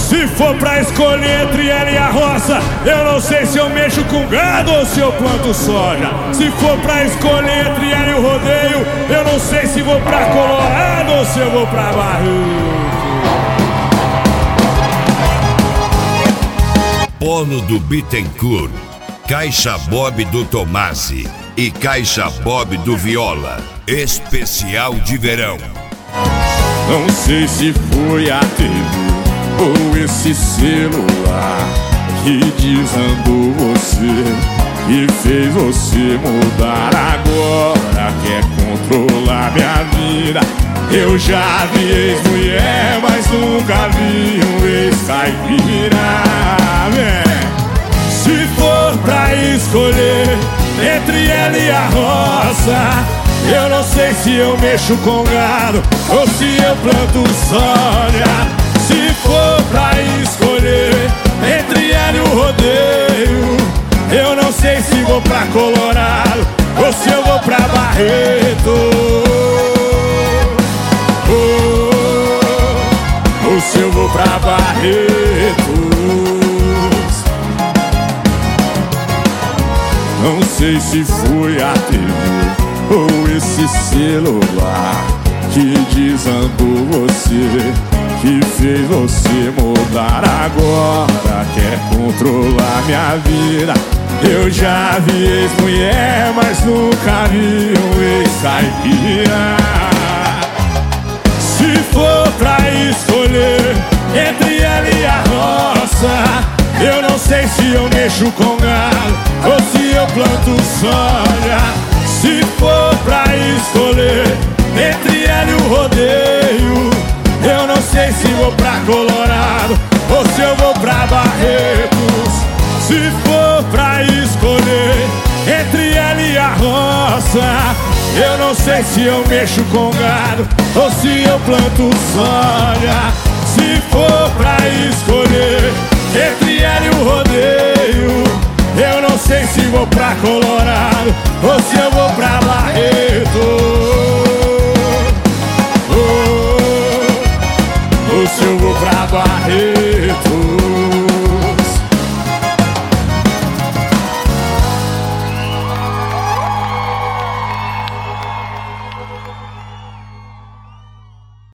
Se for pra escolher entre ela e a roça, eu não sei se eu mexo com gado ou se eu planto soja. Se for pra escolher entre ela e o rodeio, eu não sei se vou pra Colorado ou se eu vou pra Barreiro. Polo do Bittencourt, Caixa Bob do Tomasi e Caixa Bob do Viola. Especial de verão. Não sei se foi a TV ou esse celular que desandou você, que fez você mudar. Agora quer controlar minha vida. Eu já vi ex-mulher, mas nunca vi um ex-caipira. Se for pra escolher entre ela e a roça, eu não sei se eu mexo com gado ou se eu planto soja. Se for pra escolher entre ela e o rodeio, eu não sei se vou pra Colorado ou se eu vou pra Barreto. Ou se eu vou pra Barretos. Não sei se foi a TV ou esse celular que desandou você, que fez você mudar. Agora quer controlar minha vida. Eu já vi ex-mulher, mas nunca vi um ex-caipira. Se for pra escolher entre ela e a roça, eu não sei se eu mexo com gado ou se eu planto soja. Se for pra escolher entre ela e o rodeio, eu não sei se vou pra Colorado ou se eu vou pra Barretos. Se for pra escolher entre ela e a roça, eu não sei se eu mexo com gado ou se eu planto soja. Se for pra escolher entre ela e o rodeio, eu não sei se vou pra Colorado ou se eu vou pra Barreto.